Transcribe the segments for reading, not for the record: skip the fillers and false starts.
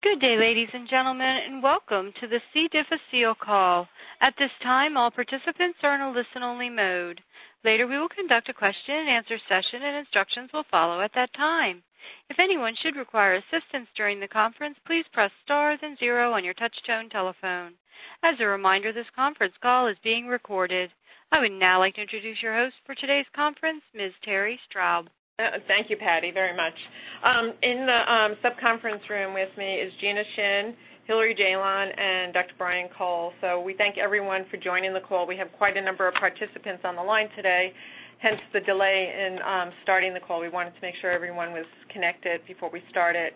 Good day, ladies and gentlemen, and welcome to the C. difficile call. At this time, all participants are in a listen-only mode. Later, we will conduct a question-and-answer session, and instructions will follow at that time. If anyone should require assistance during the conference, please press star then 0 on your touch-tone telephone. As a reminder, this conference call is being recorded. I would now like to introduce your host for today's conference, Ms. Terry Straub. Thank you, Patty, very much. In the sub-conference room with me is Gina Shin, Hillary Jalon, and Dr. Brian Cole. So we thank everyone for joining the call. We have quite a number of participants on the line today, hence the delay in starting the call. We wanted to make sure everyone was connected before we started.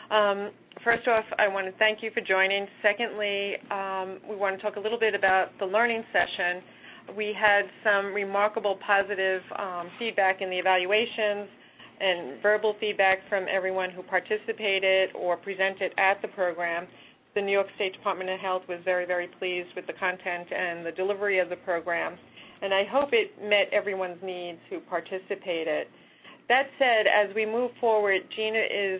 First off, I want to thank you for joining. Secondly, we want to talk a little bit about the learning session. We had some remarkable positive feedback in the evaluations and verbal feedback from everyone who participated or presented at the program. The New York State Department of Health was very, very pleased with the content and the delivery of the program, and I hope it met everyone's needs who participated. That said, as we move forward, Gina is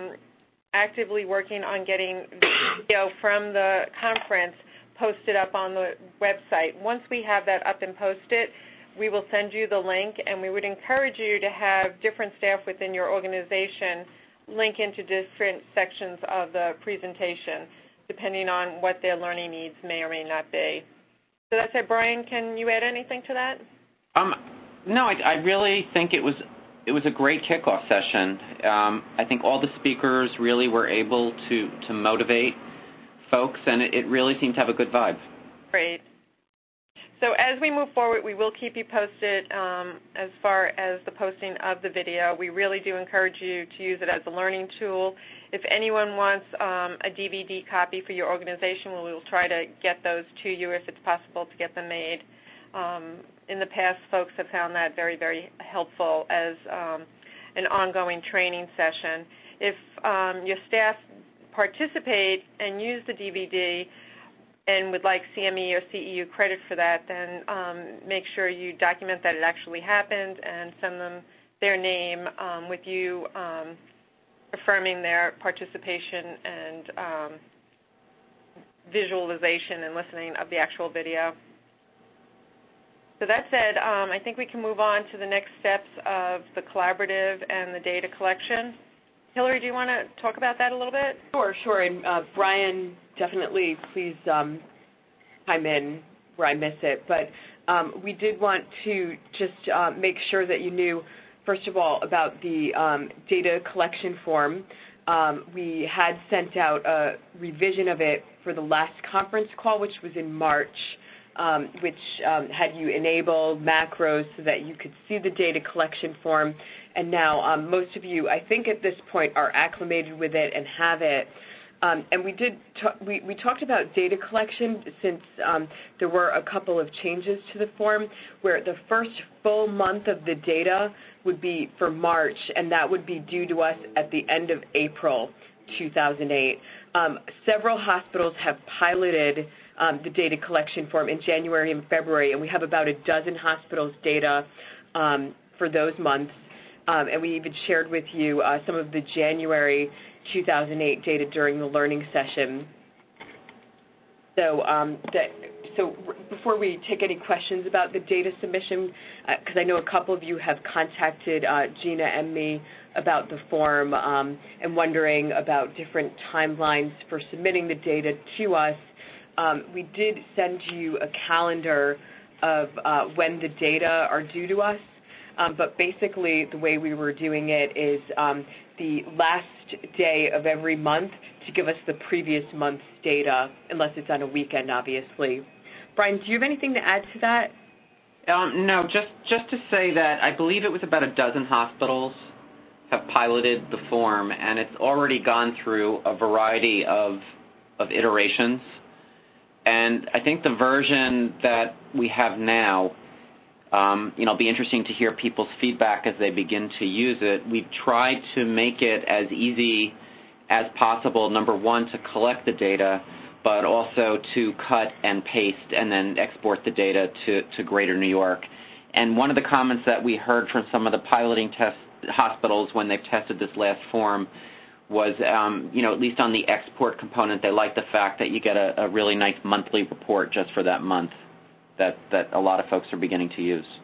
actively working on getting video from the conference posted up on the website. Once we have that up and posted, we will send you the link, and we would encourage you to have different staff within your organization link into different sections of the presentation, depending on what their learning needs may or may not be. So that's it. Brian, can you add anything to that? No, I really think it was a great kickoff session. I think all the speakers really were able to motivate folks, and it really seemed to have a good vibe. Great. So as we move forward, we will keep you posted as far as the posting of the video. We really do encourage you to use it as a learning tool. If anyone wants a DVD copy for your organization, we will try to get those to you if it's possible to get them made. In the past, folks have found that very, very helpful as an ongoing training session. If your staff participate and use the DVD and would like CME or CEU credit for that, then make sure you document that it actually happened and send them their name with you affirming their participation and visualization and listening of the actual video. So that said, I think we can move on to the next steps of the collaborative and the data collection. Hillary, do you want to talk about that a little bit? Sure. And Brian, definitely please chime in where I miss it. But we did want to just make sure that you knew, first of all, about the data collection form. We had sent out a revision of it for the last conference call, which was in March, which had you enable macros so that you could see the data collection form. And now most of you, I think at this point, are acclimated with it and have it. And we talked about data collection since there were a couple of changes to the form where the first full month of the data would be for March, and that would be due to us at the end of April 2008. Several hospitals have piloted the data collection form in January and February, and we have about a dozen hospitals' data for those months. And we even shared with you some of the January 2008 data during the learning session. So before we take any questions about the data submission, because I know a couple of you have contacted Gina and me about the form and wondering about different timelines for submitting the data to us, we did send you a calendar of when the data are due to us. But basically, the way we were doing it is the last day of every month to give us the previous month's data, unless it's on a weekend, obviously. Brian, do you have anything to add to that? No, just to say that I believe it was about a dozen hospitals have piloted the form, and it's already gone through a variety of iterations. And I think the version that we have now, it'll be interesting to hear people's feedback as they begin to use it. We've tried to make it as easy as possible, number one, to collect the data, but also to cut and paste and then export the data to Greater New York. And one of the comments that we heard from some of the piloting test hospitals when they've tested this last form was, at least on the export component, they like the fact that you get a really nice monthly report just for that month that a lot of folks are beginning to use.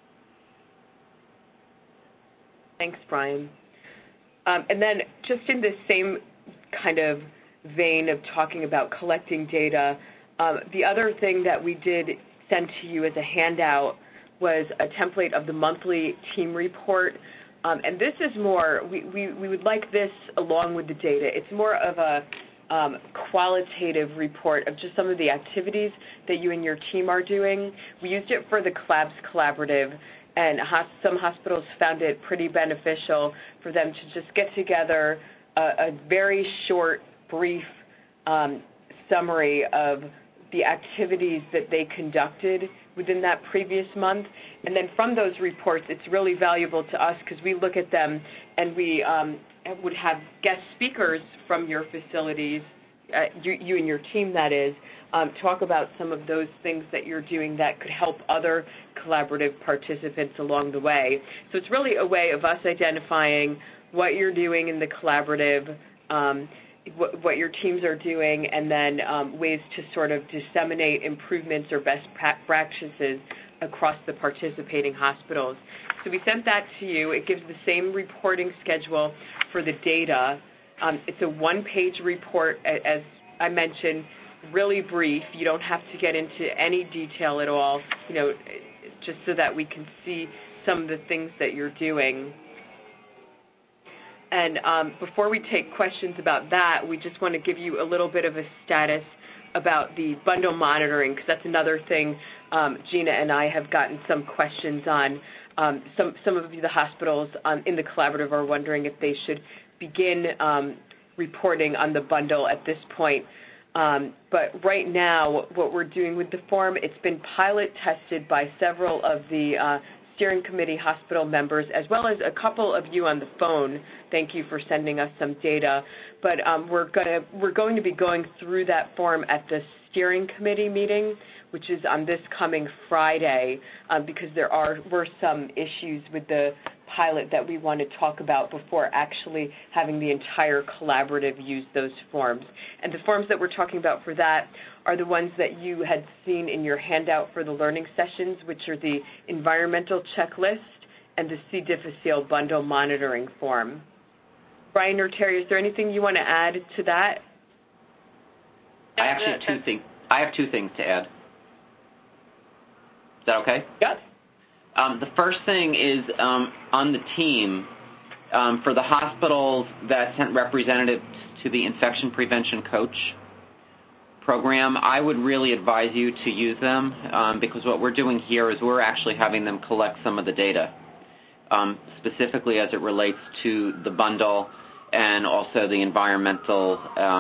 Thanks, Brian. And then just in the same kind of vein of talking about collecting data, the other thing that we did send to you as a handout was a template of the monthly team report. And this is more, we would like this along with the data. It's more of a qualitative report of just some of the activities that you and your team are doing. We used it for the CLABS Collaborative, and some hospitals found it pretty beneficial for them to just get together a very short, brief summary of the activities that they conducted within that previous month. And then from those reports, it's really valuable to us because we look at them and we would have guest speakers from your facilities, you and your team, that is, talk about some of those things that you're doing that could help other collaborative participants along the way. So it's really a way of us identifying what you're doing in the collaborative, what your teams are doing, and then ways to sort of disseminate improvements or best practices across the participating hospitals. So we sent that to you. It gives the same reporting schedule for the data. It's a one-page report, as I mentioned, really brief. You don't have to get into any detail at all, just so that we can see some of the things that you're doing. And before we take questions about that, we just want to give you a little bit of a status about the bundle monitoring, because that's another thing Gina and I have gotten some questions on. Some of the hospitals in the collaborative are wondering if they should begin reporting on the bundle at this point. But right now, what we're doing with the form, it's been pilot tested by several of the steering committee hospital members, as well as a couple of you on the phone. Thank you for sending us some data. But we're going to be going through that form at the steering committee meeting, which is on this coming Friday, because there were some issues with the pilot that we want to talk about before actually having the entire collaborative use those forms. And the forms that we're talking about for that are the ones that you had seen in your handout for the learning sessions, which are the environmental checklist and the C. difficile bundle monitoring form. Brian or Terry, is there anything you want to add to that? I actually have two things to add. Is that okay? Yes. The first thing is on the team, for the hospitals that sent representatives to the infection prevention coach program, I would really advise you to use them because what we're doing here is we're actually having them collect some of the data, specifically as it relates to the bundle and also the environmental,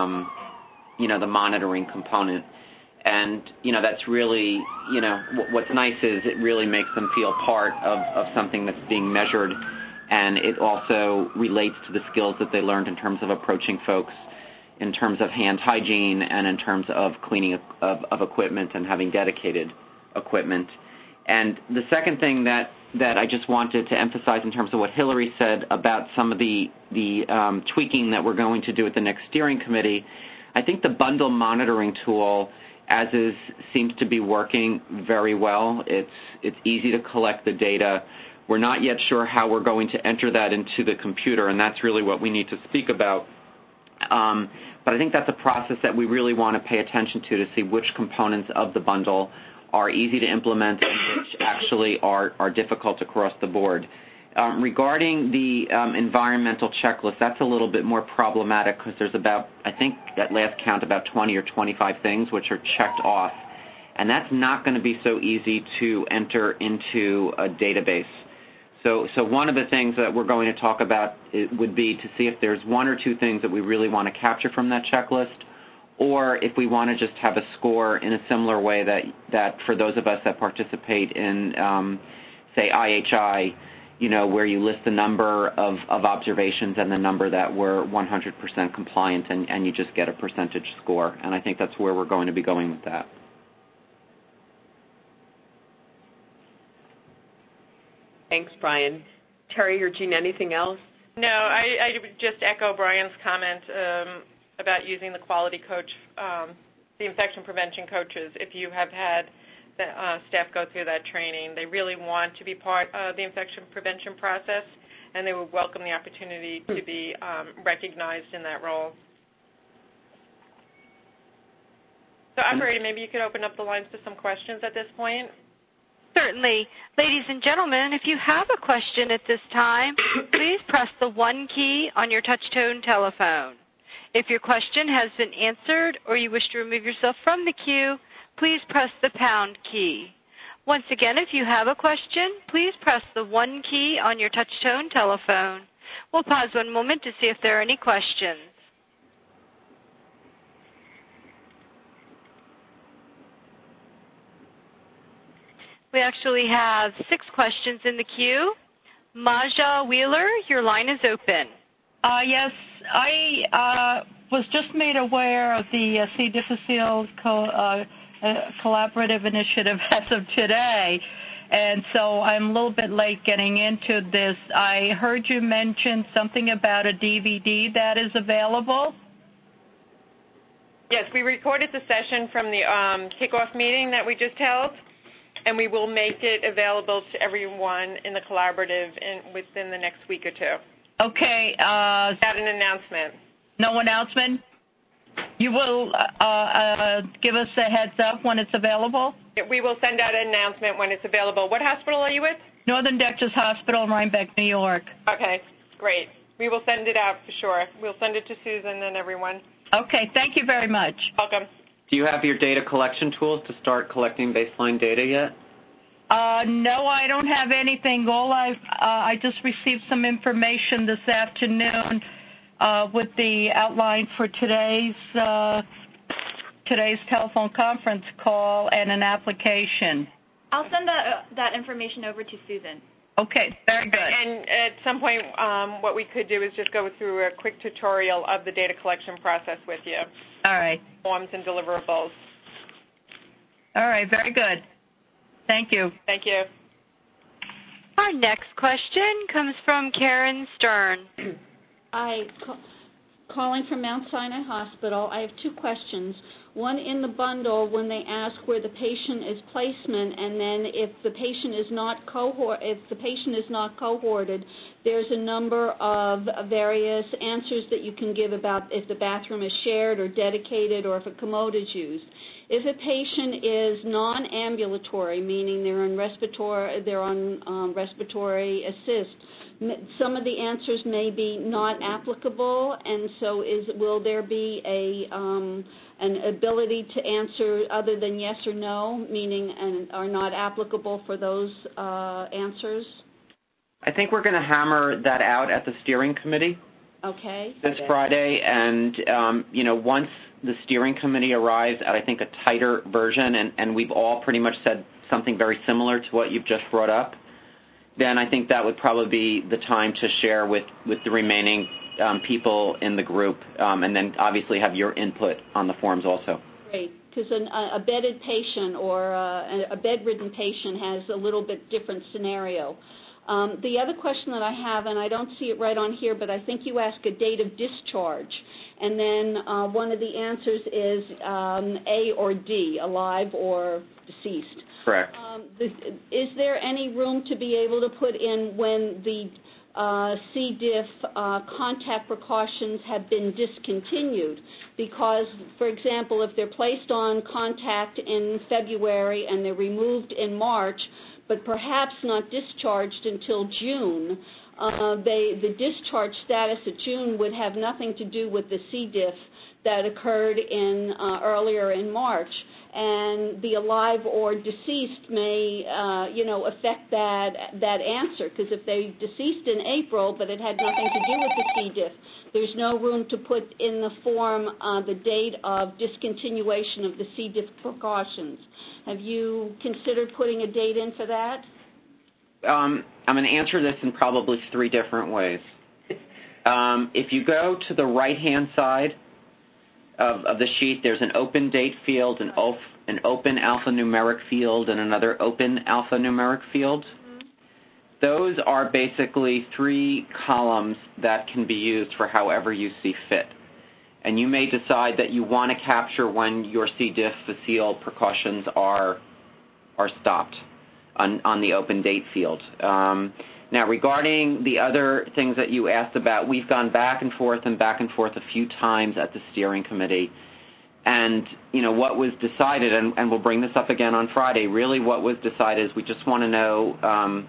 the monitoring component. And, that's really, what's nice is it really makes them feel part of something that's being measured, and it also relates to the skills that they learned in terms of approaching folks, in terms of hand hygiene, and in terms of cleaning of equipment and having dedicated equipment. And the second thing that I just wanted to emphasize in terms of what Hillary said about some of the tweaking that we're going to do at the next steering committee, I think the bundle monitoring tool as is seems to be working very well. It's easy to collect the data. We're not yet sure how we're going to enter that into the computer, and that's really what we need to speak about. But I think that's a process that we really want to pay attention to see which components of the bundle are easy to implement and which actually are difficult across the board. Regarding the environmental checklist, that's a little bit more problematic because there's about, I think at last count, about 20 or 25 things which are checked off. And that's not going to be so easy to enter into a database. So one of the things that we're going to talk about would be to see if there's one or two things that we really want to capture from that checklist, or if we want to just have a score in a similar way that for those of us that participate in, say, IHI, where you list the number of observations and the number that were 100% compliant, and you just get a percentage score. And I think that's where we're going to be going with that. Thanks, Brian. Terry or Jean, anything else? No, I would just echo Brian's comment about using the quality coach, the infection prevention coaches. If you have had the staff go through that training, they really want to be part of the infection prevention process, and they would welcome the opportunity to be recognized in that role. So, operator, maybe you could open up the lines to some questions at this point. Certainly. Ladies and gentlemen, if you have a question at this time, please press the 1 key on your touch-tone telephone. If your question has been answered or you wish to remove yourself from the queue, please press the pound key. Once again, if you have a question, please press the 1 key on your touch-tone telephone. We'll pause one moment to see if there are any questions. We actually have 6 questions in the queue. Maja Wheeler, your line is open. Yes, I was just made aware of the C. difficile collaborative initiative as of today, and so I'm a little bit late getting into this. I heard you mention something about a DVD that is available. Yes, we recorded the session from the kickoff meeting that we just held, and we will make it available to everyone in the collaborative within the next week or two. Okay. Without an announcement. No announcement? You will give us a heads up when it's available? We will send out an announcement when it's available. What hospital are you with? Northern Dexter's Hospital in Rhinebeck, New York. Okay, great. We will send it out for sure. We'll send it to Susan and everyone. Okay, thank you very much. Welcome. Do you have your data collection tools to start collecting baseline data yet? No, I don't have anything. I just received some information this afternoon with the outline for today's telephone conference call and an application. I'll send that information over to Susan. Okay, very good. And at some point, what we could do is just go through a quick tutorial of the data collection process with you. All right. Forms and deliverables. All right, very good. Thank you. Thank you. Our next question comes from Karen Stern. Calling from Mount Sinai Hospital. I have 2 questions. One, in the bundle, when they ask where the patient is placement, and then if the patient is not cohorted, there's a number of various answers that you can give about if the bathroom is shared or dedicated or if a commode is used. If a patient is non-ambulatory, meaning they're on respiratory assist, some of the answers may be not applicable, and so will there be an ability to answer other than yes or no, meaning are not applicable for those answers? I think we're going to hammer that out at the steering committee. Okay. This Friday, and once the steering committee arrives at, I think, a tighter version, and we've all pretty much said something very similar to what you've just brought up, then I think that would probably be the time to share with the remaining people in the group, and then obviously have your input on the forms also. Great, because a bedded patient or a bedridden patient has a little bit different scenario. The other question that I have, and I don't see it right on here, but I think you ask a date of discharge, and then one of the answers is A or D, alive or deceased. Correct. Is there any room to be able to put in when the C. diff contact precautions have been discontinued? Because, for example, if they're placed on contact in February and they're removed in March, but perhaps not discharged until June, the discharge status at June would have nothing to do with the C. diff that occurred earlier in March, and the alive or deceased may affect that answer, because if they deceased in April but it had nothing to do with the C. diff, there's no room to put in the form the date of discontinuation of the C. diff precautions. Have you considered putting a date in for that? I'm going to answer this in probably 3 different ways. If you go to the right-hand side of the sheet, there's an open date field, an open alphanumeric field, and another open alphanumeric field. those are basically 3 columns that can be used for however you see fit. And you may decide that you want to capture when your C. difficile precautions are stopped on the open date field. Now, regarding the other things that you asked about, we've gone back and forth a few times at the steering committee. And, what was decided, and we'll bring this up again on Friday, really what was decided is we just want to know,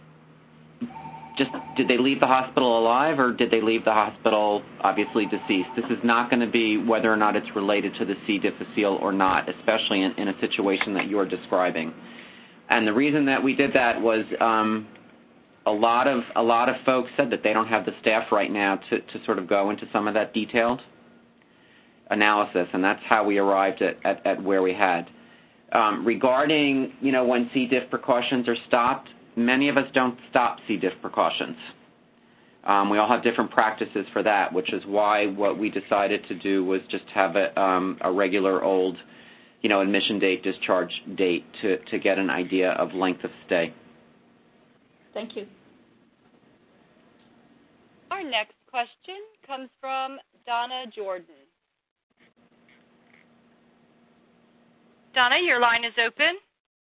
did they leave the hospital alive or did they leave the hospital obviously deceased? This is not going to be whether or not it's related to the C. difficile or not, especially in a situation that you're describing. And the reason that we did that was a lot of folks said that they don't have the staff right now to sort of go into some of that detailed analysis, and that's how we arrived at where we had. Regarding, when C. diff precautions are stopped, many of us don't stop C. diff precautions. We all have different practices for that, which is why what we decided to do was just have a regular old, admission date, discharge date to get an idea of length of stay. Thank you. Our next question comes from Donna Jordan. Donna, your line is open.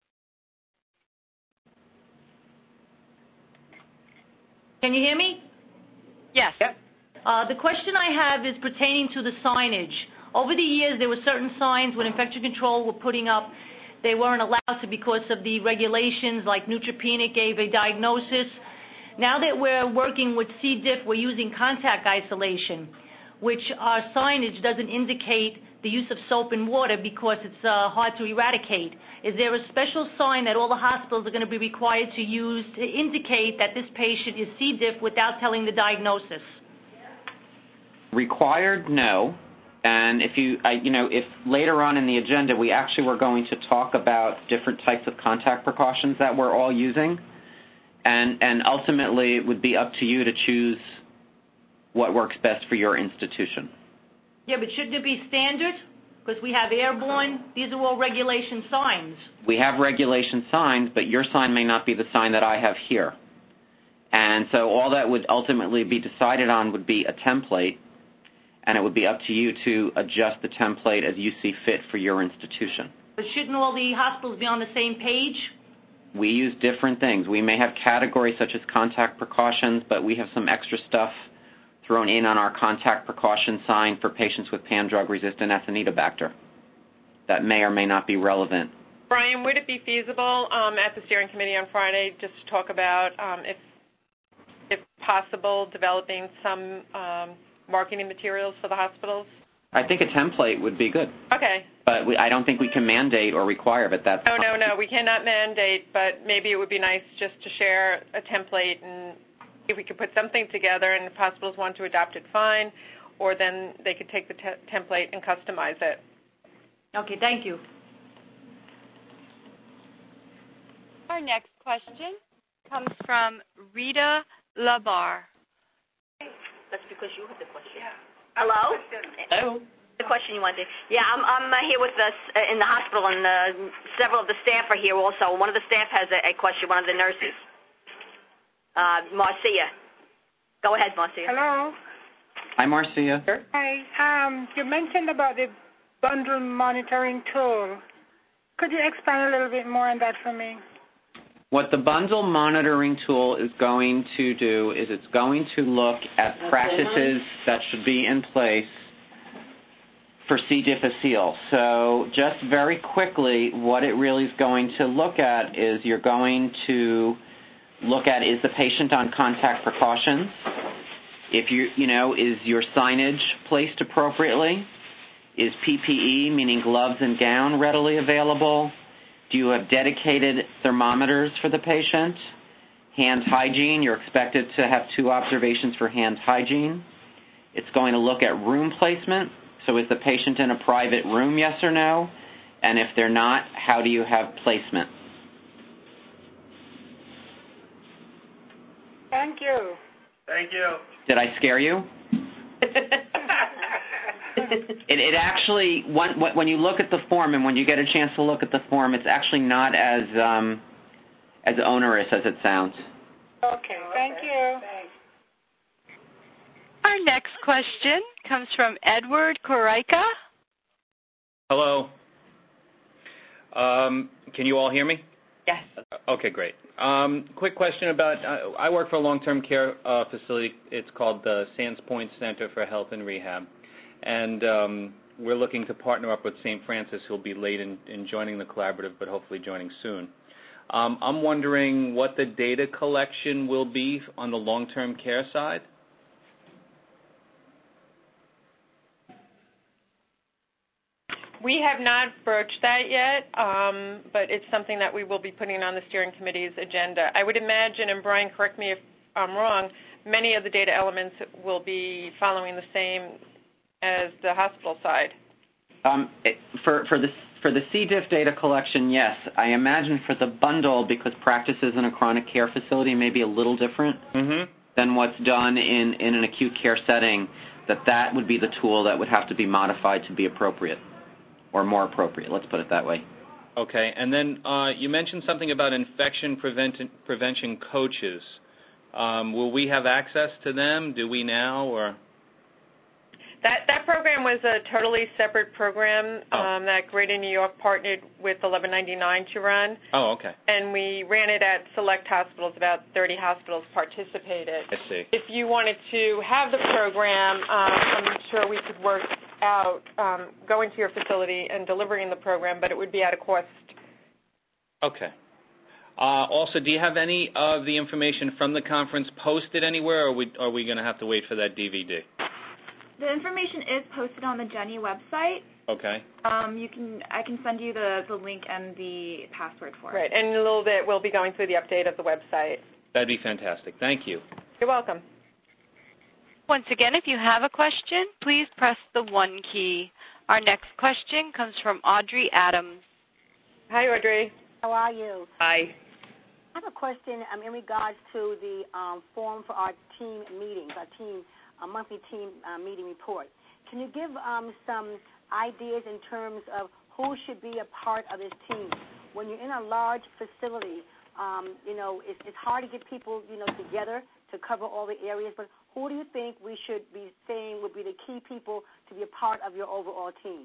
Can you hear me? Yes. Yep. The question I have is pertaining to the signage. Over the years, there were certain signs when infection control were putting up. They weren't allowed to because of the regulations, like neutropenia gave a diagnosis. Now that we're working with C. diff, we're using contact isolation, which our signage doesn't indicate the use of soap and water because it's hard to eradicate. Is there a special sign that all the hospitals are going to be required to use to indicate that this patient is C. diff without telling the diagnosis? Required, no. And if later on in the agenda we actually were going to talk about different types of contact precautions that we're all using, and ultimately it would be up to you to choose what works best for your institution. Yeah, but shouldn't it be standard? Because we have airborne. These are all regulation signs. We have regulation signs, but your sign may not be the sign that I have here. And so all that would ultimately be decided on would be a template, and it would be up to you to adjust the template as you see fit for your institution. But shouldn't all the hospitals be on the same page? We use different things. We may have categories such as contact precautions, but we have some extra stuff thrown in on our contact precaution sign for patients with pan-drug-resistant Acinetobacter that may or may not be relevant. Brian, would it be feasible at the steering committee on Friday just to talk about, if possible, developing some marketing materials for the hospitals? I think a template would be good. Okay. But I don't think we can mandate or require, but that's fine. No, we cannot mandate, but maybe it would be nice just to share a template, and if we could put something together, and if hospitals want to adopt it, fine, or then they could take the template and customize it. Okay, thank you. Our next question comes from Rita Labar. That's because you have the question. Yeah. Hello? Hello. The question you wanted. Yeah, I'm here with us in the hospital, and several of the staff are here also. One of the staff has a question, one of the nurses. Marcia. Go ahead, Marcia. Hello. Hi, Marcia. Sure. Hi. You mentioned about the bundle monitoring tool. Could you expand a little bit more on that for me? What the bundle monitoring tool is going to do is it's going to look at practices that should be in place for C. difficile. So just very quickly, what it really is going to look at is you're going to look at, is the patient on contact precautions? If is your signage placed appropriately? Is PPE, meaning gloves and gown, readily available? Do you have dedicated thermometers for the patient? Hand hygiene, you're expected to have 2 observations for hand hygiene. It's going to look at room placement. So is the patient in a private room, yes or no? And if they're not, how do you have placement? Thank you. Thank you. Did I scare you? It actually, when you look at the form and when you get a chance to look at the form, it's actually not as onerous as it sounds. Okay, thank you. Our next question comes from Edward Koraika. Hello. Can you all hear me? Yes. Okay, great. Quick question about, I work for a long-term care facility. It's called the Sands Point Center for Health and Rehab. And we're looking to partner up with St. Francis, who'll be late in joining the collaborative, but hopefully joining soon. I'm wondering what the data collection will be on the long-term care side. We have not broached that yet, but it's something that we will be putting on the steering committee's agenda. I would imagine, and Brian, correct me if I'm wrong, many of the data elements will be following the same as the hospital side. For the C. diff data collection, yes. I imagine for the bundle, because practices in a chronic care facility may be a little different than what's done in an acute care setting, that would be the tool that would have to be modified to be appropriate. Or more appropriate, let's put it that way. Okay, and then you mentioned something about infection prevention coaches. Will we have access to them? Do we now, or? That program was a totally separate program that Greater New York partnered with 1199 to run. Oh, okay. And we ran it at select hospitals. About 30 hospitals participated. I see. If you wanted to have the program, I'm sure we could work out going to your facility and delivering the program, but it would be at a cost. Okay. Also, do you have any of the information from the conference posted anywhere, or are we going to have to wait for that DVD? The information is posted on the Jenny website. Okay. I can send you the link and the password for it. Right, and in a little bit we'll be going through the update of the website. That'd be fantastic. Thank you. You're welcome. Once again, if you have a question, please press the 1 key. Our next question comes from Audrey Adams. Hi, Audrey. How are you? Hi. I have a question in regards to the form for our team meetings, our monthly team meeting report. Can you give some ideas in terms of who should be a part of this team? When you're in a large facility, it's hard to get people, together to cover all the areas, but who do you think we should be saying would be the key people to be a part of your overall team?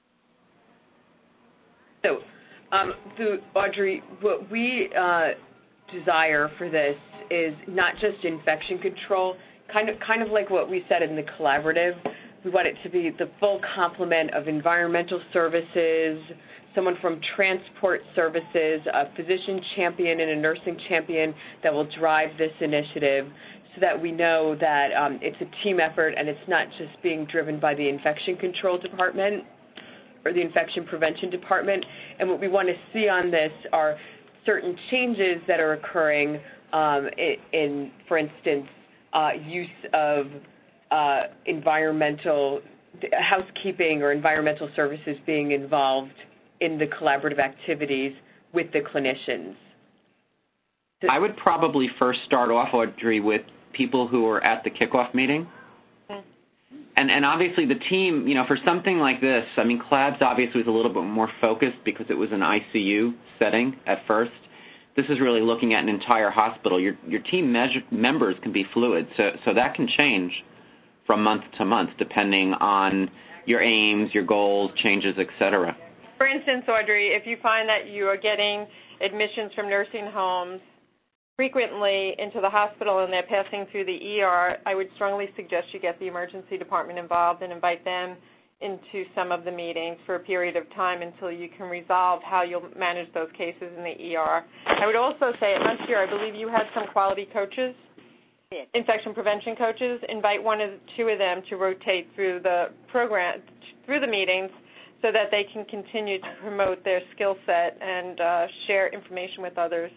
So, Audrey, what we desire for this is not just infection control, kind of like what we said in the collaborative. We want it to be the full complement of environmental services, someone from transport services, a physician champion and a nursing champion that will drive this initiative, so that we know that it's a team effort and it's not just being driven by the infection control department or the infection prevention department. And what we want to see on this are certain changes that are occurring in, for instance, use of environmental housekeeping or environmental services being involved in the collaborative activities with the clinicians. I would probably first start off, Audrey, with people who are at the kickoff meeting. And obviously the team, for something like this, CLABS obviously was a little bit more focused because it was an ICU setting at first. This is really looking at an entire hospital. Your team members can be fluid, so that can change from month to month depending on your aims, your goals, changes, etc. For instance, Audrey, if you find that you are getting admissions from nursing homes frequently into the hospital and they're passing through the ER, I would strongly suggest you get the emergency department involved and invite them into some of the meetings for a period of time until you can resolve how you'll manage those cases in the ER. I would also say at Munster, I believe you had some quality coaches, infection prevention coaches. Invite one or two of them to rotate through the program, through the meetings, so that they can continue to promote their skill set and share information with others.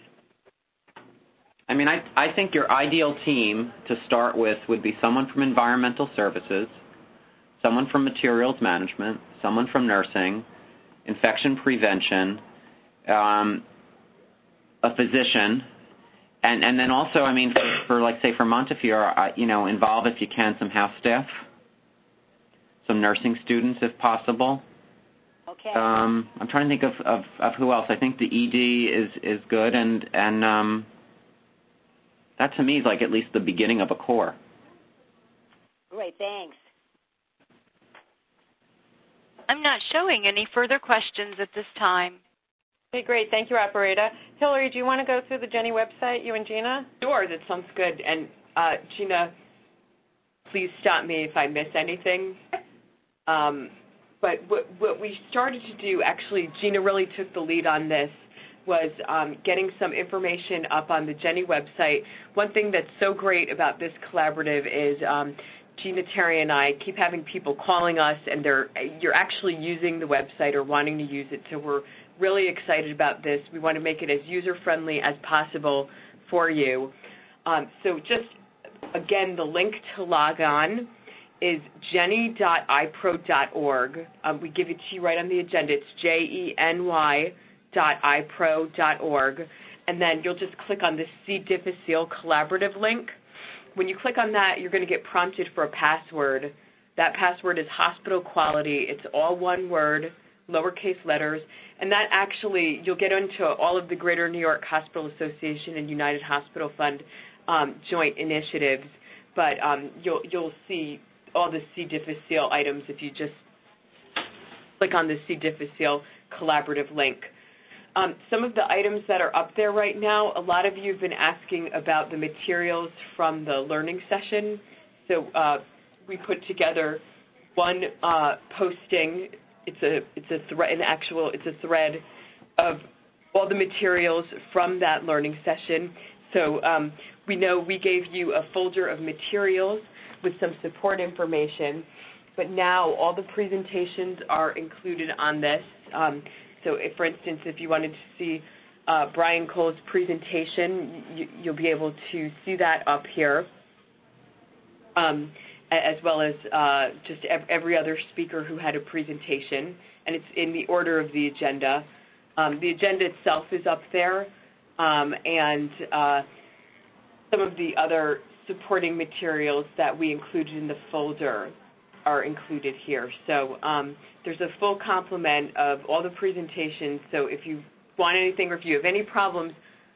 I think your ideal team to start with would be someone from environmental services, someone from materials management, someone from nursing, infection prevention, a physician, and then also, for Montefiore, involve, if you can, some house staff, some nursing students, if possible. Okay. I'm trying to think of who else. I think the ED is good, and That to me is like at least the beginning of a core. Great, thanks. I'm not showing any further questions at this time. Okay, great. Thank you, Operator. Hillary, do you want to go through the Jenny website, you and Gina? Sure, that sounds good. And Gina, please stop me if I miss anything. But what we started to do, actually, Gina really took the lead on this, was getting some information up on the Jenny website. One thing that's so great about this collaborative is Gina, Terry, and I keep having people calling us, and you're actually using the website or wanting to use it, so we're really excited about this. We want to make it as user-friendly as possible for you. So just, again, the link to log on is jenny.ipro.org. We give it to you right on the agenda. It's jeny.ipro.org. And then you'll just click on the C. difficile collaborative link. When you click on that, you're going to get prompted for a password. That password is hospital quality. It's all one word, lowercase letters. And that actually, you'll get into all of the Greater New York Hospital Association and United Hospital Fund joint initiatives. But you'll see all the C. difficile items if you just click on the C. difficile collaborative link. Some of the items that are up there right now, a lot of you have been asking about the materials from the learning session. So we put together one posting. It's a thread of all the materials from that learning session. So we know we gave you a folder of materials with some support information, but now all the presentations are included on this. So if, for instance, if you wanted to see Brian Cole's presentation, you'll be able to see that up here, as well as just every other speaker who had a presentation, and it's in the order of the agenda. The agenda itself is up there, and some of the other supporting materials that we included in the folder are included here. So there's a full complement of all the presentations. So if you want anything or if you have any problems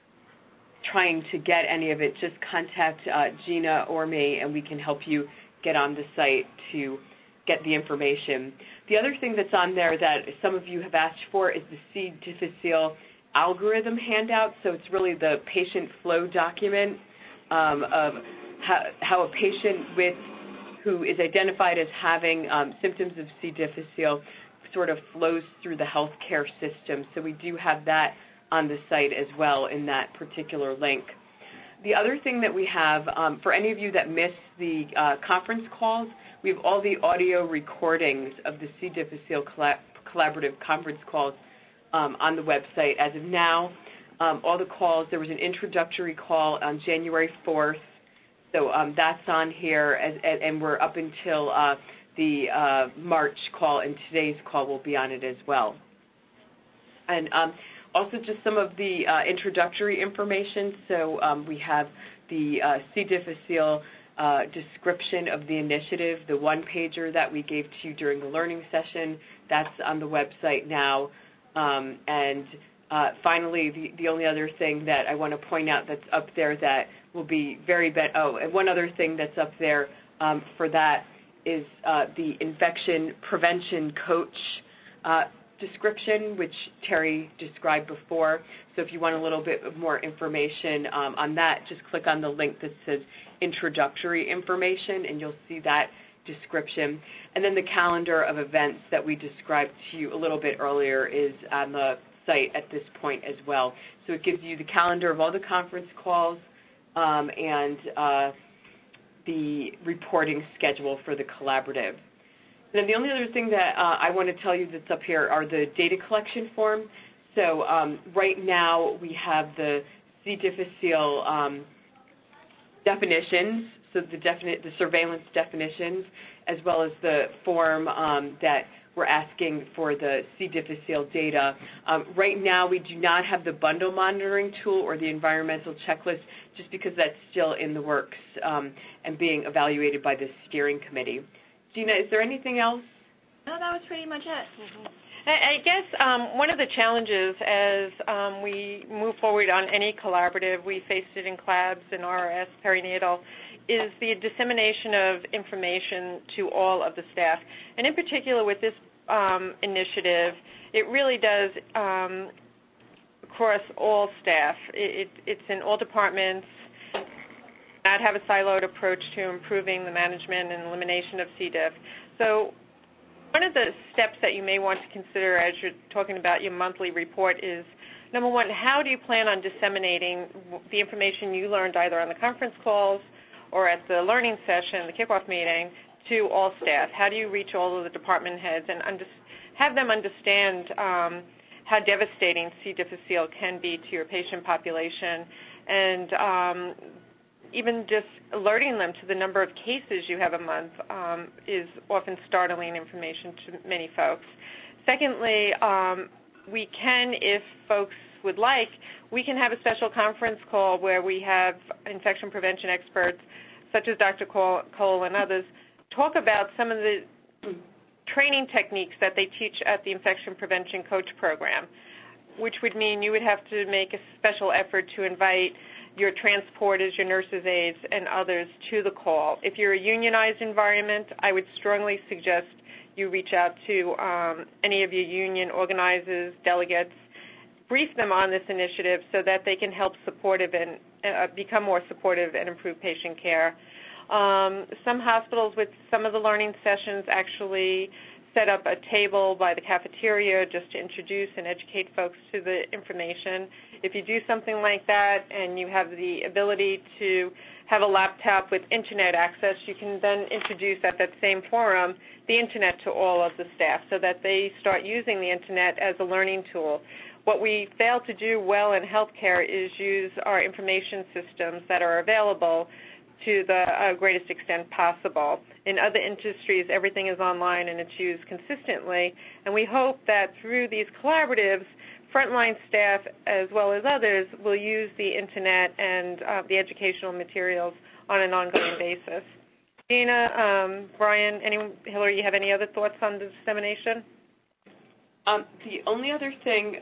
trying to get any of it, just contact Gina or me, and we can help you get on the site to get the information. The other thing that's on there that some of you have asked for is the C. difficile algorithm handout. So it's really the patient flow document of how a patient who is identified as having symptoms of C. difficile sort of flows through the healthcare system. So we do have that on the site as well in that particular link. The other thing that we have, for any of you that missed the conference calls, we have all the audio recordings of the C. difficile collaborative conference calls on the website. As of now, all the calls, there was an introductory call on January 4th. So that's on here, and we're up until the March call, and today's call will be on it as well. And also just some of the introductory information. So we have the C. difficile description of the initiative, the one-pager that we gave to you during the learning session. That's on the website now. And finally, the only other thing that I want to point out that's up there that will be very and one other thing that's up there for that is the infection prevention coach description, which Terry described before. So if you want a little bit more information on that, just click on the link that says introductory information, and you'll see that description. And then the calendar of events that we described to you a little bit earlier is on the site at this point as well. So it gives you the calendar of all the conference calls and the reporting schedule for the collaborative. And then the only other thing that I want to tell you that's up here are the data collection form. So right now we have the C. difficile definitions, so the surveillance definitions, as well as the form that we're asking for the C. difficile data. Right now, we do not have the bundle monitoring tool or the environmental checklist, just because that's still in the works and being evaluated by the steering committee. Gina, is there anything else? No, that was pretty much it. Mm-hmm. I guess one of the challenges as we move forward on any collaborative, we faced it in CLABS and RRS perinatal, is the dissemination of information to all of the staff. And in particular with this initiative, it really does across all staff. It's in all departments, not have a siloed approach to improving the management and elimination of C. diff. So one of the steps that you may want to consider as you're talking about your monthly report is, number one, how do you plan on disseminating the information you learned either on the conference calls or at the learning session, the kickoff meeting, to all staff? How do you reach all of the department heads and have them understand how devastating C. difficile can be to your patient population, and even just alerting them to the number of cases you have a month is often startling information to many folks. Secondly, we can, if folks would like, we can have a special conference call where we have infection prevention experts, such as Dr. Cole and others, talk about some of the training techniques that they teach at the Infection Prevention Coach Program, which would mean you would have to make a special effort to invite your transporters, your nurses' aides, and others to the call. If you're a unionized environment, I would strongly suggest you reach out to any of your union organizers, delegates, brief them on this initiative so that they can help supportive and become more supportive and improve patient care. Some hospitals with some of the learning sessions actually set up a table by the cafeteria just to introduce and educate folks to the information. If you do something like that and you have the ability to have a laptop with internet access, you can then introduce at that same forum the internet to all of the staff so that they start using the internet as a learning tool. What we fail to do well in healthcare is use our information systems that are available to the greatest extent possible. In other industries, everything is online and it's used consistently, and we hope that through these collaboratives, frontline staff as well as others will use the internet and the educational materials on an ongoing basis. Gina, Brian, Hillary, you have any other thoughts on the dissemination? The only other thing,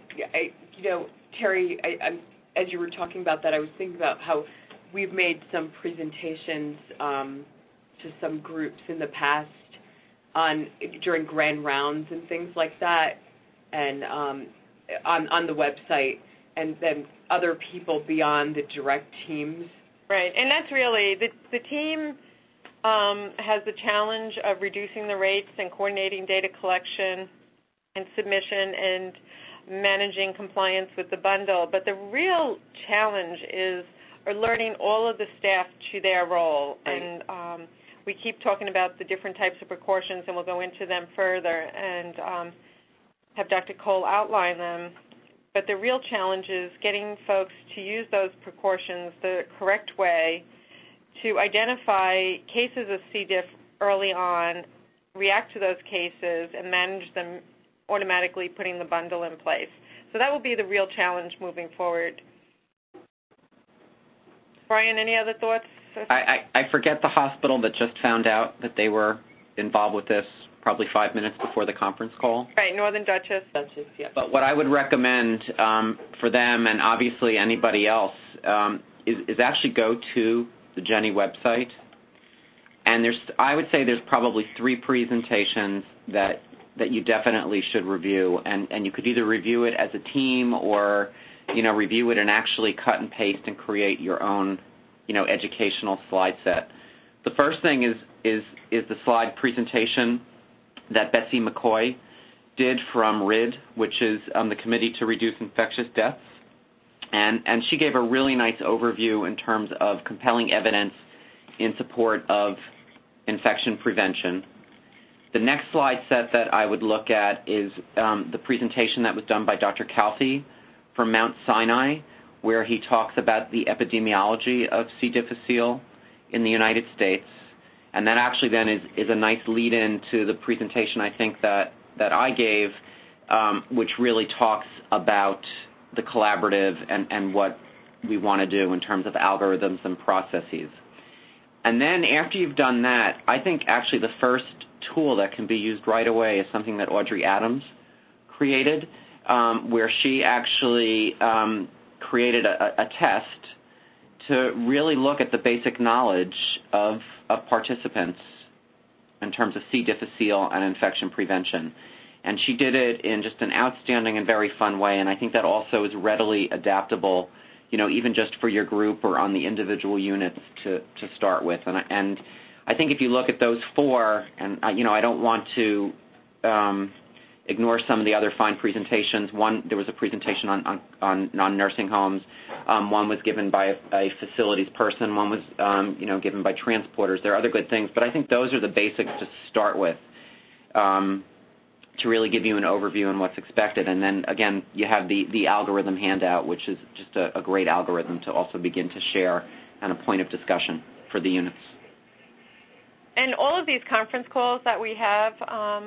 Terry, as you were talking about that, I was thinking about how we've made some presentations to some groups in the past during grand rounds and things like that, and on the website, and then other people beyond the direct teams. Right, and that's really, the team has the challenge of reducing the rates and coordinating data collection and submission and managing compliance with the bundle, but the real challenge is alerting all of the staff to their role. Right. And we keep talking about the different types of precautions, and we'll go into them further and have Dr. Cole outline them. But the real challenge is getting folks to use those precautions the correct way, to identify cases of C. diff early on, react to those cases, and manage them automatically, putting the bundle in place. So that will be the real challenge moving forward. Brian, any other thoughts? I forget the hospital that just found out that they were involved with this probably 5 minutes before the conference call. Right, Northern Dutchess. Yeah. But what I would recommend for them, and obviously anybody else, is actually go to the Jenny website. And I would say there's probably 3 presentations that you definitely should review. And you could either review it as a team or review it and actually cut and paste and create your own, educational slide set. The first thing is the slide presentation that Betsy McCoy did from RID, which is the Committee to Reduce Infectious Deaths. And she gave a really nice overview in terms of compelling evidence in support of infection prevention. The next slide set that I would look at is the presentation that was done by Dr. Calfee from Mount Sinai, where he talks about the epidemiology of C. difficile in the United States. And that actually then is a nice lead-in to the presentation I think that I gave, which really talks about the collaborative and what we want to do in terms of algorithms and processes. And then after you've done that, I think actually the first tool that can be used right away is something that Audrey Adams created, where she actually created a test to really look at the basic knowledge of participants in terms of C. difficile and infection prevention. And she did it in just an outstanding and very fun way, and I think that also is readily adaptable, even just for your group or on the individual units to start with. And I think if you look at those four, and I don't want to ignore some of the other fine presentations. There was a presentation on nursing homes. One was given by a facilities person. One was given by transporters. There are other good things, but I think those are the basics to start with, to really give you an overview on what's expected. And then, again, you have the algorithm handout, which is just a great algorithm to also begin to share and a point of discussion for the units. And all of these conference calls that we have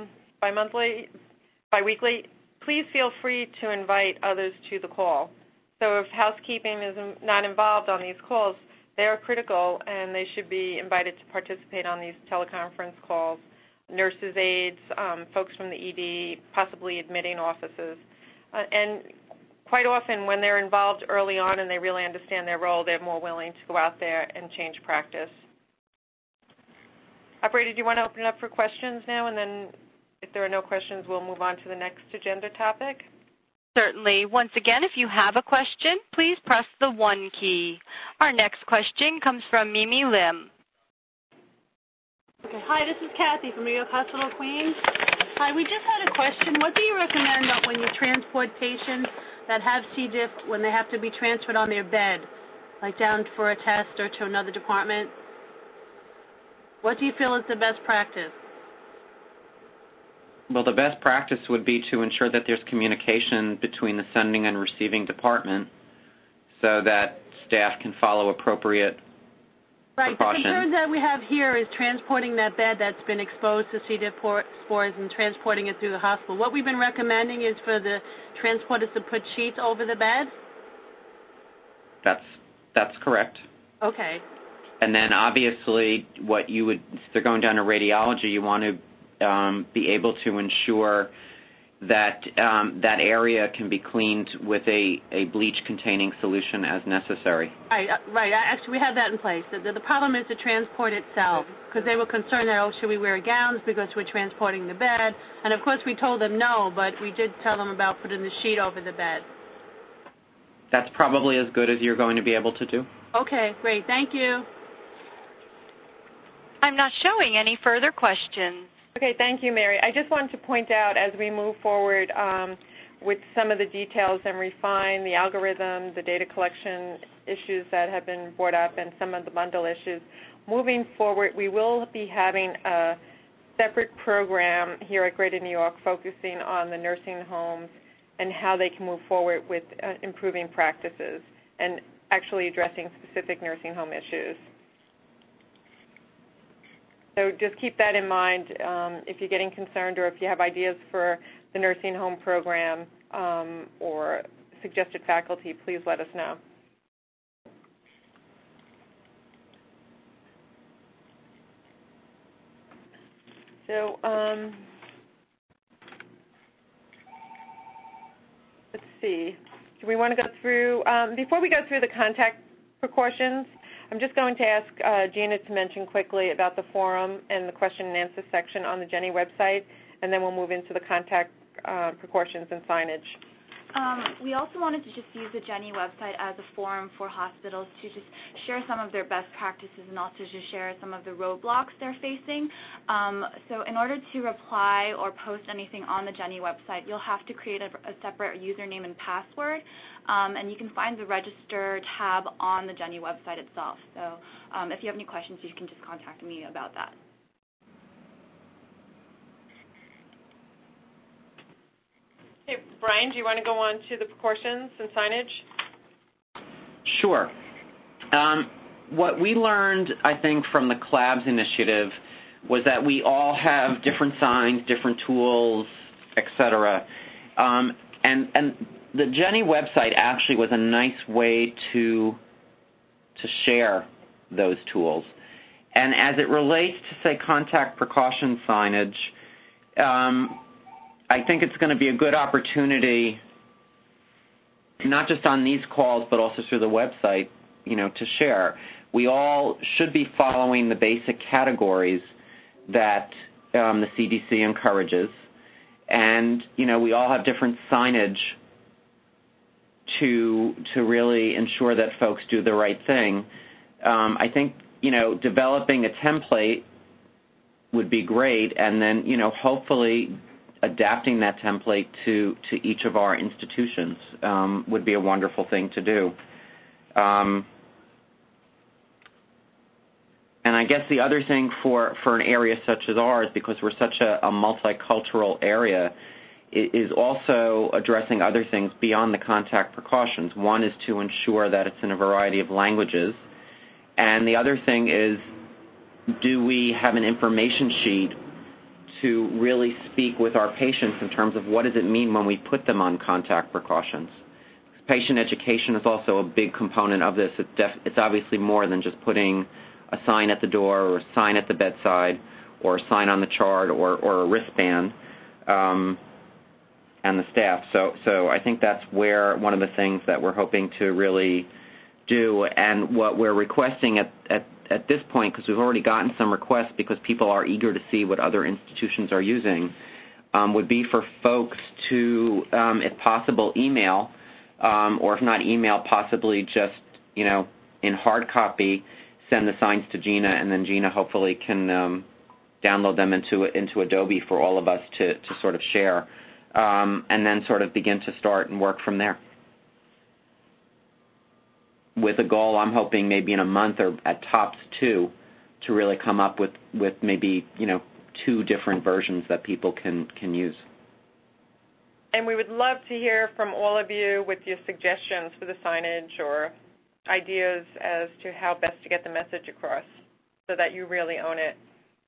bi-weekly, please feel free to invite others to the call. So if housekeeping is not involved on these calls, they are critical, and they should be invited to participate on these teleconference calls. Nurses, aides, folks from the ED, possibly admitting offices. And quite often when they're involved early on and they really understand their role, they're more willing to go out there and change practice. Operator, do you want to open it up for questions now? And then if there are no questions, we'll move on to the next agenda topic. Certainly. Once again, if you have a question, please press the 1 key. Our next question comes from Mimi Lim. Okay. Hi, this is Kathy from New York Hospital Queens. Hi, we just had a question. What do you recommend when you transport patients that have C. diff when they have to be transferred on their bed, like down for a test or to another department? What do you feel is the best practice? Well, the best practice would be to ensure that there's communication between the sending and receiving department so that staff can follow appropriate precautions. The concern that we have here is transporting that bed that's been exposed to C. diff spores and transporting it through the hospital. What we've been recommending is for the transporters to put sheets over the bed? That's correct. Okay. And then obviously if they're going down to radiology, you want to be able to ensure that that area can be cleaned with a bleach-containing solution as necessary. Right. Actually, we have that in place. The problem is the transport itself, because they were concerned that, should we wear gowns because we're transporting the bed? And, of course, we told them no, but we did tell them about putting the sheet over the bed. That's probably as good as you're going to be able to do. Okay, great. Thank you. I'm not showing any further questions. Okay, thank you, Mary. I just wanted to point out as we move forward with some of the details and refine the algorithm, the data collection issues that have been brought up, and some of the bundle issues, moving forward we will be having a separate program here at Greater New York focusing on the nursing homes and how they can move forward with improving practices and actually addressing specific nursing home issues. So just keep that in mind if you're getting concerned or if you have ideas for the nursing home program or suggested faculty, please let us know. So let's see. Do we want to go through, before we go through the contact precautions, I'm just going to ask Gina to mention quickly about the forum and the question and answer section on the Jenny website, and then we'll move into the contact precautions and signage. We also wanted to just use the Jenny website as a forum for hospitals to just share some of their best practices and also just share some of the roadblocks they're facing. So in order to reply or post anything on the Jenny website, you'll have to create a separate username and password, and you can find the register tab on the Jenny website itself. So if you have any questions, you can just contact me about that. Hey, Brian, do you want to go on to the precautions and signage? Sure. What we learned, I think, from the CLABS initiative was that we all have different signs, different tools, etc. And the Jenny website actually was a nice way to share those tools. And as it relates to, say, contact precaution signage, I think it's going to be a good opportunity, not just on these calls, but also through the website, to share. We all should be following the basic categories that the CDC encourages. And, we all have different signage to really ensure that folks do the right thing. I think, developing a template would be great, and then, hopefully adapting that template to each of our institutions would be a wonderful thing to do. And I guess the other thing for an area such as ours, because we're such a multicultural area, is also addressing other things beyond the contact precautions. One is to ensure that it's in a variety of languages. And the other thing is, do we have an information sheet to really speak with our patients in terms of what does it mean when we put them on contact precautions? Patient education is also a big component of this. It's obviously more than just putting a sign at the door or a sign at the bedside or a sign on the chart or a wristband and the staff. So I think that's where one of the things that we're hoping to really do, and what we're requesting at this point, because we've already gotten some requests because people are eager to see what other institutions are using, would be for folks to, if possible, email, or if not email, possibly just, in hard copy, send the signs to Gina, and then Gina hopefully can download them into Adobe for all of us to sort of share, and then sort of begin to start and work from there. With a goal, I'm hoping maybe in a month or at tops 2, to really come up with maybe 2 different versions that people can use. And we would love to hear from all of you with your suggestions for the signage or ideas as to how best to get the message across so that you really own it.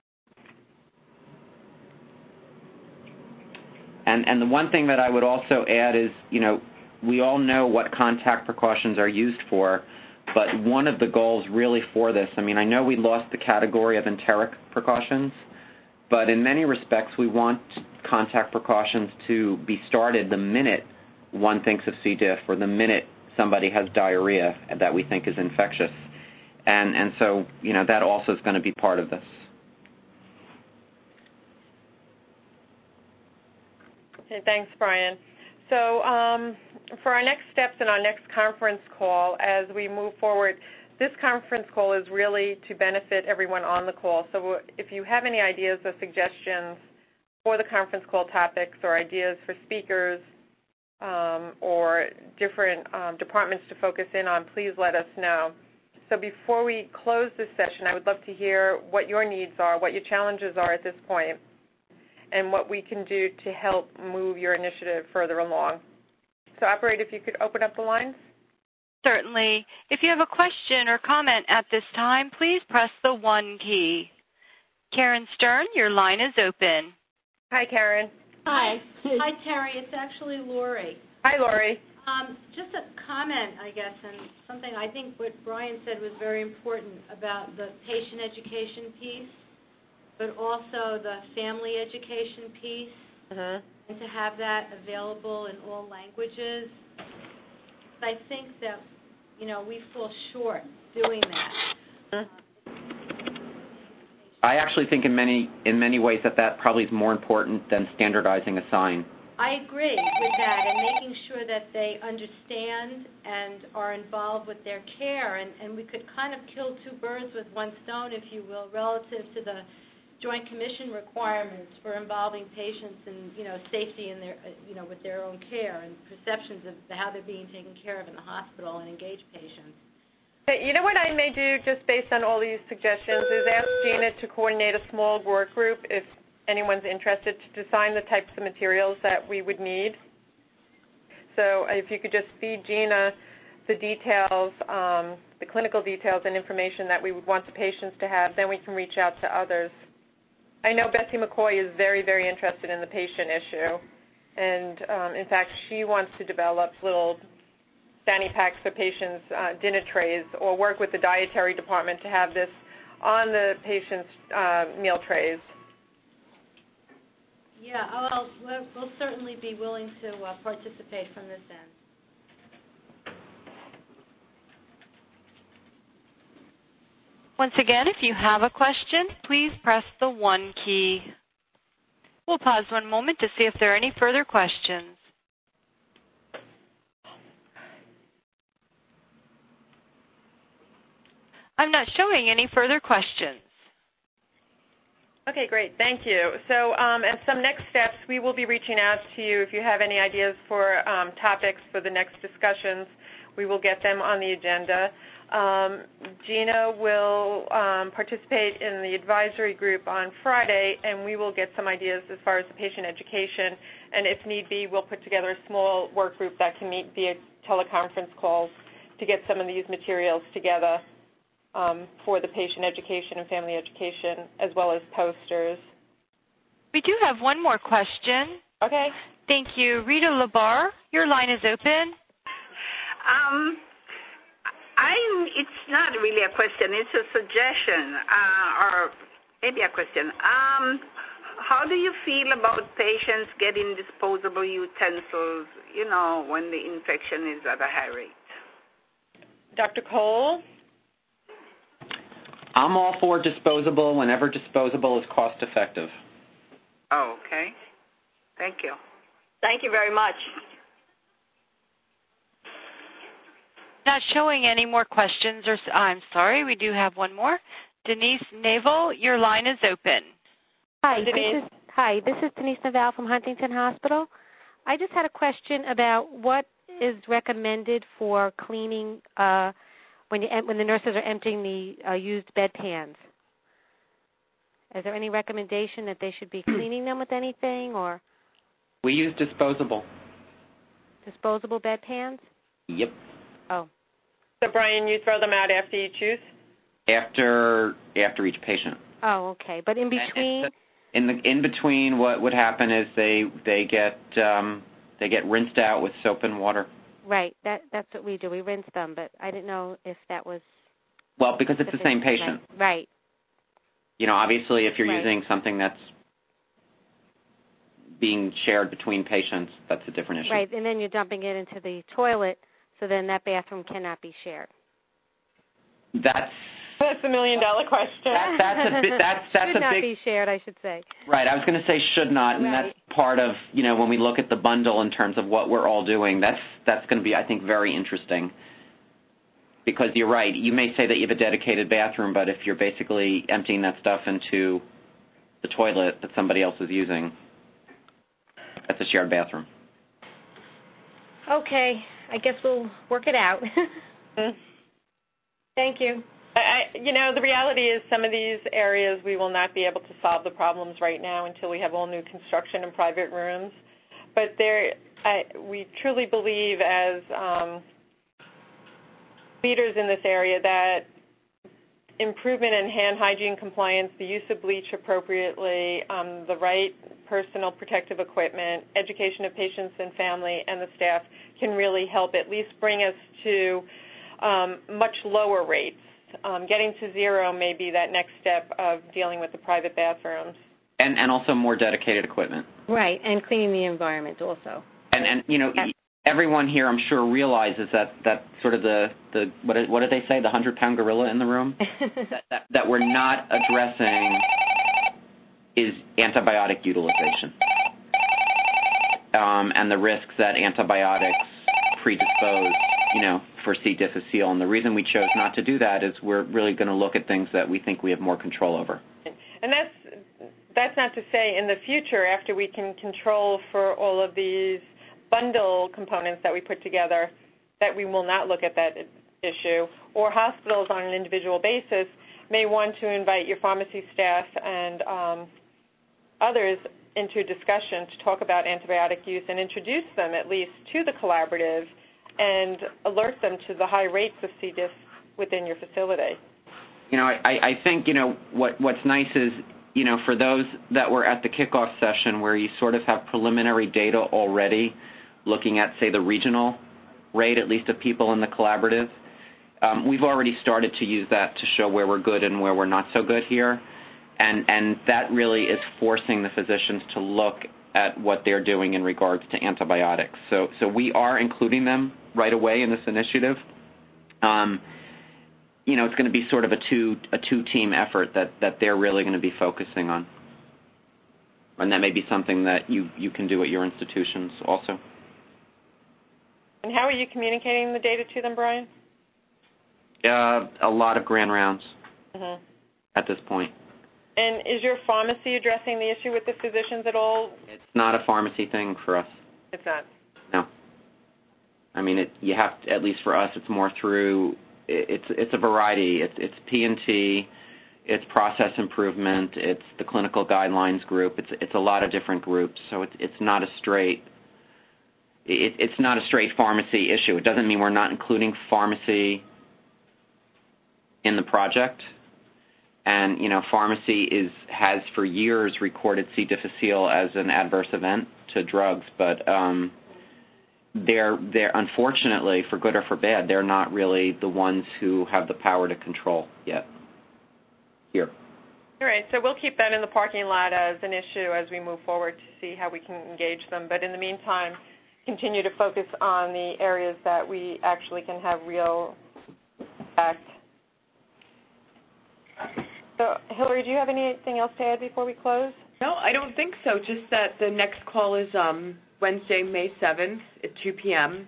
And the one thing that I would also add is, we all know what contact precautions are used for, but one of the goals really for this, I know we lost the category of enteric precautions, but in many respects we want contact precautions to be started the minute one thinks of C. diff or the minute somebody has diarrhea that we think is infectious. And so, that also is going to be part of this. Okay, thanks, Brian. So for our next steps in our next conference call, as we move forward, this conference call is really to benefit everyone on the call. So if you have any ideas or suggestions for the conference call topics or ideas for speakers or different departments to focus in on, please let us know. So before we close this session, I would love to hear what your needs are, what your challenges are at this point, and what we can do to help move your initiative further along. So, operator, if you could open up the lines. Certainly. If you have a question or comment at this time, please press the 1 key. Karen Stern, your line is open. Hi, Karen. Hi. Hi, Terry. It's actually Lori. Hi, Lori. Just a comment, I guess, and something I think what Brian said was very important about the patient education piece, but also the family education piece, and to have that available in all languages. I think that, we fall short doing that. I actually think in many ways that probably is more important than standardizing a sign. I agree with that, and making sure that they understand and are involved with their care, and we could kind of kill 2 birds with 1 stone, if you will, relative to the Joint Commission requirements for involving patients in, safety in their, with their own care and perceptions of how they're being taken care of in the hospital and engage patients. You know what I may do, just based on all these suggestions, is ask Gina to coordinate a small work group if anyone's interested to design the types of materials that we would need. So if you could just feed Gina the details, the clinical details and information that we would want the patients to have, then we can reach out to others. I know Bessie McCoy is very, very interested in the patient issue, and in fact, she wants to develop little Danny packs for patients' dinner trays, or work with the dietary department to have this on the patient's meal trays. Yeah, well, we'll certainly be willing to participate from this end. Once again, if you have a question, please press the 1 key. We'll pause one moment to see if there are any further questions. I'm not showing any further questions. Okay, great. Thank you. So as some next steps, we will be reaching out to you if you have any ideas for topics for the next discussions. We will get them on the agenda. Gina will participate in the advisory group on Friday, and we will get some ideas as far as the patient education. And if need be, we'll put together a small work group that can meet via teleconference calls to get some of these materials together for the patient education and family education, as well as posters. We do have one more question. Okay. Thank you. Rita Labar, your line is open. It's not really a question. It's a suggestion, or maybe a question. How do you feel about patients getting disposable utensils, when the infection is at a high rate? Dr. Cole? I'm all for disposable whenever disposable is cost effective. Oh, okay. Thank you. Thank you very much. Not showing any more questions. I'm sorry, we do have one more. Denise Naval, your line is open. Hi, this is Denise Naval from Huntington Hospital. I just had a question about what is recommended for cleaning when the nurses are emptying the used bedpans. Is there any recommendation that they should be cleaning them with anything, or? We use disposable. Disposable bedpans? Yep. Oh. So, Brian, you throw them out after each use? After each patient. Oh, okay. But in between? In between, what would happen is they get rinsed out with soap and water. Right. That's what we do. We rinse them, but I didn't know if that was. Well, because it's the same patient. Right. Obviously, if you're using something that's being shared between patients, that's a different issue. Right, and then you're dumping it into the toilet, so then that bathroom cannot be shared. That's $1 million question. Should not be shared, I should say. Right, I was going to say should not, and that's part of, when we look at the bundle in terms of what we're all doing, that's going to be, I think, very interesting. Because you're right, you may say that you have a dedicated bathroom, but if you're basically emptying that stuff into the toilet that somebody else is using, that's a shared bathroom. Okay, I guess we'll work it out. Thank you. The reality is some of these areas we will not be able to solve the problems right now until we have all new construction in private rooms. But we truly believe as leaders in this area that improvement in hand hygiene compliance, the use of bleach appropriately, the right personal protective equipment, education of patients and family and the staff can really help at least bring us to much lower rates. Getting to zero may be that next step of dealing with the private bathrooms. And also more dedicated equipment. Right, and cleaning the environment also. And everyone here, I'm sure, realizes that sort of the what did they say, the 100-pound gorilla in the room? that we're not addressing is antibiotic utilization. And the risks that antibiotics predispose, for C. difficile. And the reason we chose not to do that is we're really going to look at things that we think we have more control over. And that's not to say in the future, after we can control for all of these bundle components that we put together, that we will not look at that issue. Or hospitals on an individual basis may want to invite your pharmacy staff and others into a discussion to talk about antibiotic use and introduce them at least to the collaborative and alert them to the high rates of C. diff within your facility. I think, what's nice is, for those that were at the kickoff session where you sort of have preliminary data already looking at, say, the regional rate, at least of people in the collaborative, We've already started to use that to show where we're good and where we're not so good here, and that really is forcing the physicians to look at what they're doing in regards to antibiotics. So we are including them right away in this initiative. It's going to be sort of a two-team effort that they're really going to be focusing on. And that may be something that you can do at your institutions also. And how are you communicating the data to them, Brian? A lot of grand rounds at this point. And is your pharmacy addressing the issue with the physicians at all? It's not a pharmacy thing for us. It's not? No. I mean, you have to, at least for us, it's more through, it's a variety. It's P&T, it's process improvement, it's the clinical guidelines group. It's a lot of different groups. So it's not a straight, it's not a straight pharmacy issue. It doesn't mean we're not including pharmacy in the project. And, pharmacy has for years recorded C. difficile as an adverse event to drugs, but they're unfortunately, for good or for bad, they're not really the ones who have the power to control yet here. All right, so we'll keep that in the parking lot as an issue as we move forward to see how we can engage them. But in the meantime, continue to focus on the areas that we actually can have real impact. So, Hillary, do you have anything else to add before we close? No, I don't think so. Just that the next call is Wednesday, May 7th at 2 p.m.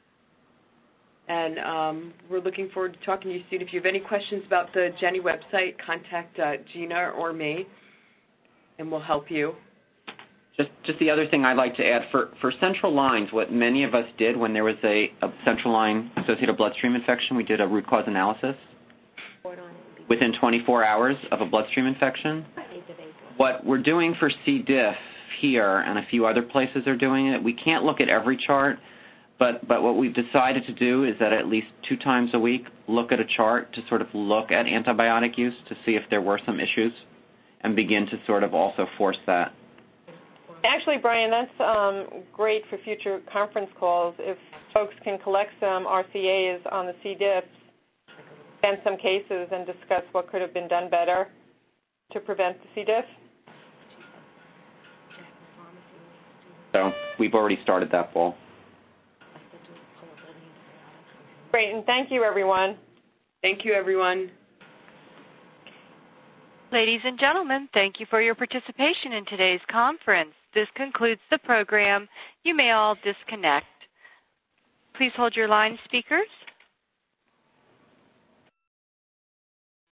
And we're looking forward to talking to you soon. If you have any questions about the Jenny website, contact Gina or me, and we'll help you. Just the other thing I'd like to add, for central lines, what many of us did when there was a central line associated bloodstream infection, we did a root cause analysis within 24 hours of a bloodstream infection. What we're doing for C. diff here, and a few other places are doing it, we can't look at every chart, but what we've decided to do is that at least 2 times a week, look at a chart to sort of look at antibiotic use to see if there were some issues and begin to sort of also force that. Actually, Brian, that's great for future conference calls. If folks can collect some RCAs on the C. diff, send some cases and discuss what could have been done better to prevent the C. diff. So we've already started that ball. Great, and thank you, everyone. Thank you, everyone. Ladies and gentlemen, thank you for your participation in today's conference. This concludes the program. You may all disconnect. Please hold your line, speakers.